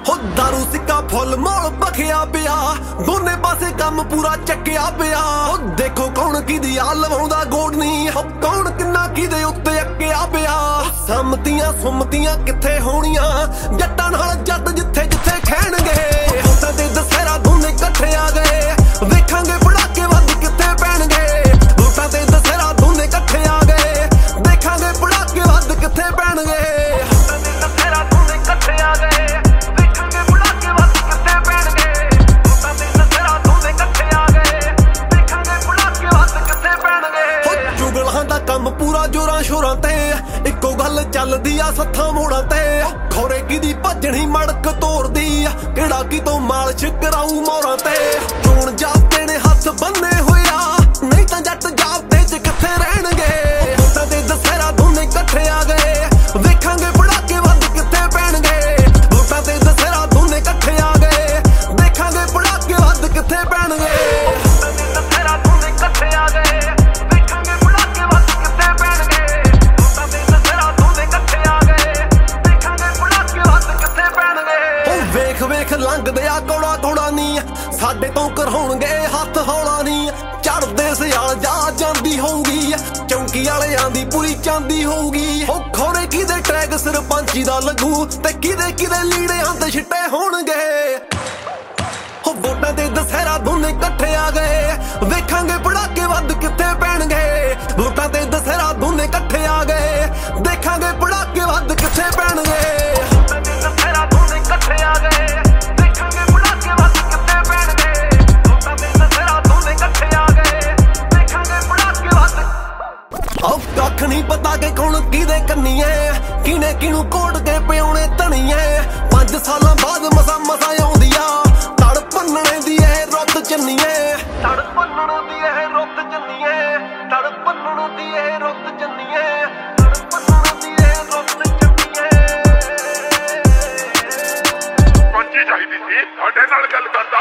ਹੋ ਦਾਰੂ ਸਿੱਕਾ ਫੁੱਲ ਮੋਲ ਬਖਿਆ ਪਿਆ, ਦੋਨੇ ਪਾਸੇ ਕੰਮ ਪੂਰਾ ਚੱਕਿਆ ਪਿਆ। ਹੋ ਦੇਖੋ ਕੌਣ ਕਿਹਦੀ ਆ ਲਵਾਉਂਦਾ ਗੋਡ ਨਹੀਂ, ਹੋ ਕੌਣ ਕਿੰਨਾ ਕਿਹਦੇ ਉੱਤੇ ਅੱਕਿਆ ਪਿਆ। ਸੰਮਤੀਆਂ ਸੁਮਤੀਆਂ ਕਿੱਥੇ ਹੋਣੀਆਂ, ਜੱਟਾਂ ਨਾਲ ਜੱਟ ਜਿੱਥੇ ਜਿੱਥੇ ਖੈਣਗੇ। ਹੋਤਾਂ ਤੇ ਦਸਹਿਰਾ ਦੋਨੇ ਇਕੱਠੇ ਆ ਗਏ, ਵੇਖਾਂਗੇ ਪੜਾਕੇ ਵੱਧ ਕਿੱਥੇ ਪੈਣਗੇ। ਹੋਤਾਂ ਤੇ ਦਸਹਿਰਾ ਦੋਨੇ ਇਕੱਠੇ ਆ ਗਏ, ਦੇਖਾਂਗੇ ਪੜਾਕੇ ਵੱਧ ਕਿੱਥੇ ਪੈਣਗੇ। ਹੋਤਾਂ ਤੇ ਦਸਹਿਰਾ ਦੋਨੇ ਇਕੱਠੇ ਆ ਗਏ, ਵੇਖਾਂਗੇ ਪੜਾਕੇ ਵੱਧ ਕਿੱਥੇ ਪੈਣਗੇ। ਹੋਤਾਂ ਤੇ ਦਸਹਿਰਾ ਦੋਨੇ ਇਕੱਠੇ ਆ ਗਏ, ਵੇਖਾਂਗੇ ਪੜਾਕੇ ਵੱਧ ਕਿੱਥੇ ਪੈਣਗੇ। ਹੋ ਚੁਗਲਾਂ ਦਾ ਕੰਮ ਪੂਰਾ ਜੋਰਾਂ ਸ਼ੋਰਾਂ ਤੇ, ਇੱਕੋ ਗੱਲ ਚੱਲਦੀ ਆ ਸੱਥਾਂ ਮੋੜਾਂ ਤੇ। ਖੋਰੇ ਕਿਹਦੀ ਭੱਜਣੀ ਮੜਕ ਤੋੜਦੀ ਆ, ਕਿਹੜਾ ਕਿਤੋਂ ਮਾਲਸ਼ ਕਰਾਊ ਮੋਰਾਂ ਤੇ। ਚੋਣ ਜਾਬਤੇ ਨੇ ਹੱਥ ਬੰਨੇ ਹੋਇਆ, ਨਹੀਂ ਤਾਂ ਜੱਟ ਜਾਬਤੇ ਚ ਕਿੱਥੇ ਰਹਿਣਗੇ। ਹੋਤਾਂ ਤੇ ਦਸਹਿਰਾ ਦੋਨੇ ਇਕੱਠੇ ਆ ਗਏ, ਵੇਖਾਂਗੇ ਪੜਾਕੇ ਵੱਧ ਕਿੱਥੇ ਪੈਣਗੇ। ਹੋਤਾਂ ਤੇ ਦਸਹਿਰਾ ਦੋਨੇ ਇਕੱਠੇ ਆ ਗਏ, ਦੇਖਾਂਗੇ ਪੜਾਕੇ ਵੱਧ ਕਿੱਥੇ ਪੈਣਗੇ। ਹੋਤਾਂ ਤੇ ਦਸਹਿਰਾ ਦੋਨੇ ਇਕੱਠੇ ਆ ਗਏ, ਵੇਖਾਂਗੇ ਪੜਾਕੇ ਵੱਧ ਕਿੱਥੇ ਪੈਣਗੇ। ਹੋਤਾਂ ਤੇ ਦਸਹਿਰਾ ਦੋਨੇ ਇਕੱਠੇ ਆ ਗਏ, ਵੇਖਾਂਗੇ ਪੜਾਕੇ ਵੱਧ ਕਿੱਥੇ ਪੈਣਗੇ। ਉਹ ਵੇਖ ਵੇਖ ਲੰਘਦੇ ਆ ਕੋੜਾ ਕੋੜਾ ਨੀ, ਸਾਡੇ ਤੋਂ ਕਰਹਾਉਣਗੇ ਹੱਥ ਹੌਲਾ ਨੀ। ਚੜਦੇ ਸਿਆਲ ਜਾ ਜਾਂਦੀ ਹੋਊਗੀ, ਚੌਂਕੀ ਵਾਲਿਆਂ ਦੀ ਪੂਰੀ ਚਾਂਦੀ ਹੋਊਗੀ। ਉਹ ਖੋਰੇ ਕਿਹਦੇ ਟਰੈਕ ਸਰਪੰਚੀ ਦਾ ਲੱਗੂ, ਤੇ ਕਿਹਦੇ ਕਿਹਦੇ ਲੀੜਿਆਂ ਤੇ ਛਿੱਟੇ ਹੋਣਗੇ। ਹੋ ਵੋਟਾਂ ਤੇ ਦਸਹਿਰਾ ਦੋਨੇ ਇਕੱਠੇ ਆ ਗਏ, ਵੇਖਾਂਗੇ ਪੜਾਕੇ ਵੱਧ ਕਿੱਥੇ ਪੈਣਗੇ। ਵੋਟਾਂ ਤੇ ਦਸਹਿਰਾ ਦੋਨੇ ਇਕੱਠੇ ਆ ਗਏ, ਦੇਖਾਂਗੇ ਪੜਾਕੇ ਵੱਧ ਕਿੱਥੇ ਪੈਣਗੇ। ਵੋਟਾਂ ਤੇ ਦਸਹਿਰਾ ਦੋਨੇ ਇਕੱਠੇ ਆ ਗਏ, ਦੇਖਾਂਗੇ ਪੜਾਕੇ ਵੱਧ ਕਿੱਥੇ ਪੈਣਗੇ। ਵੋਟਾਂ ਤੇ ਦਸਹਿਰਾ ਦੋਨੇ ਇਕੱਠੇ ਆ ਗਏ, ਦੇਖਾਂਗੇ ਪੜਾਕੇ ਵੱਧ। ਉਹ ਕੱਖ ਨਹੀਂ ਪਤਾ ਕਿ ਕੌਣ ਕਿਹਦੇ ਕੰਨੀਏ, ਕਿਹਨੇ ਕਿਹਨੂੰ ਕੋਟ ਕੇ ਪਿਆਉਣੇ ਧਣੀਏ। 5 ਸਾਲਾਂ ਬਾਅਦ ਮਸਾ ਮਸਾ ਆਉਂਦੀ ਆ, ਤੜ ਭੰਨਣੇ ਦੀ ਇਹ ਰੁੱਤ ਚੰਨੀਏ। ਤੜ ਭੰਨਣ ਦੀ ਇਹ ਰੁੱਤ ਚੰਨੀਏ, ਤੜ ਭੰਨਣ ਦੀ ਇਹ ਰੁੱਤ ਚੰਨੀਏ, ਤੜ ਭੰਨਣ ਦੀ ਇਹ ਰੁੱਤ ਚੰਨੀਏ। ਪੰਜੀ ਚਾਹੀਦੀ ਸੀ, ਸਾਡੇ ਨਾਲ ਗੱਲ ਕਰਦਾ